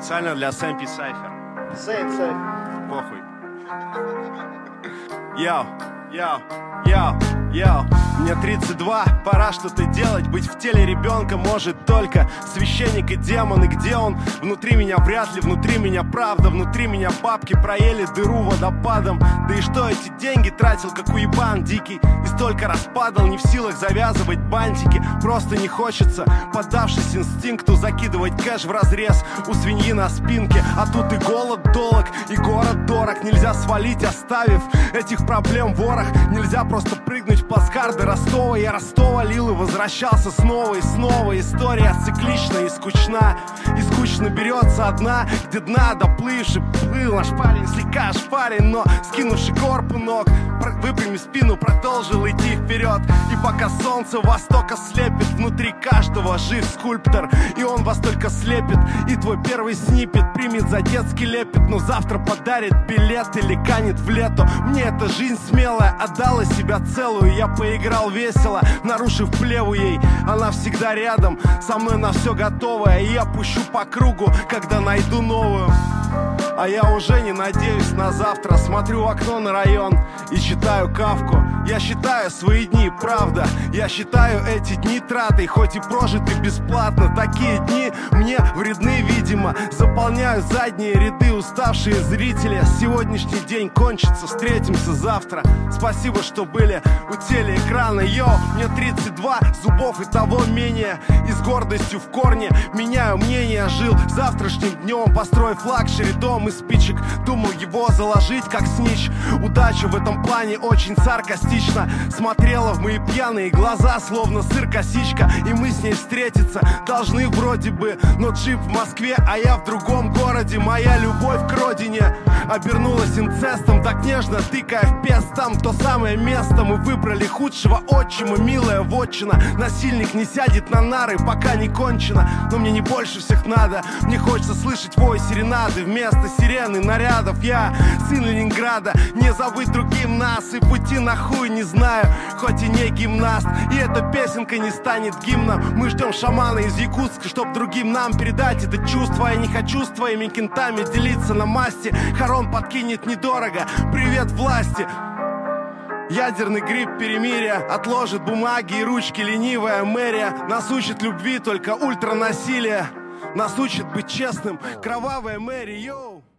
Специально для Сэмпи Сайфер. Похуй. Йоу, мне 32, пора что-то делать. Быть в теле ребенка может только священник и демон. И где он? Внутри меня вряд ли, внутри меня правда. Внутри меня бабки проели дыру водопадом. Да и что эти деньги тратил, как уебан дикий. И столько распадал, не в силах завязывать бантики. Просто не хочется, поддавшись инстинкту, закидывать кэш в разрез у свиньи на спинке. А тут и голод долг, и город дорог. Нельзя свалить, оставив этих проблем ворох. Нельзя просто прыгнуть в плацкарт до Ростова. Я Ростова лил и возвращался снова и снова. История циклична и скучна. И скучно берется одна, где дна доплывший плыл наш парень, слегка ошпарен, но скинувший корпу ног, выпрями спину, продолжил идти вперед. И пока солнце востока слепит, внутри каждого жив скульптор, и он вас только слепит. И твой первый снипет примет за детский лепет, но завтра подарит билет или канет в лету. Мне эта жизнь смелая отдала себя целую. Я поиграл весело, нарушив плеву ей. Она всегда рядом, со мной на все готовое. И я пущу по кругу, когда найду новую. А я уже не надеюсь на завтра. Смотрю в окно на район и читаю Кафку. Я считаю свои дни, правда. Я считаю эти дни тратой, хоть и прожиты бесплатно. Такие дни мне вредны, видимо. Заполняют задние ряды уставшие зрители. Сегодняшний день кончится, встретимся завтра. Спасибо, что были у телеэкрана. Йоу, мне 32, зубов и того менее. И с гордостью в корне меняю мнение. Жил завтрашним днем, построив лакшери дом из спичек. Думал его заложить как снич. Удача в этом плане очень саркастична. Смотрела в мои пьяные глаза, словно сыр-косичка. И мы с ней встретиться должны вроде бы. Но джип в Москве, а я в другом городе. Моя любовь к родине обернулась инцестом. Так нежно тыкая в пест, там то самое место. Мы выбрали худшего отчима, милая вотчина. Насильник не сядет на нары, пока не кончено. Но мне не больше всех надо. Мне хочется слышать вой серенады вместо сирены нарядов. Я сын Ленинграда, не забыть другим нас. И пути на хуй не знаю, хоть и не гимнаст. И эта песенка не станет гимном. Мы ждем шамана из Якутска, чтоб другим нам передать это чувство. Я не хочу с твоими кентами делиться на масти. Харон подкинет недорого, привет власти. Ядерный гриб перемирия отложит бумаги и ручки. Ленивая мэрия нас учит любви, только ультранасилие нас учит быть честным. Кровавая Мэри, йоу.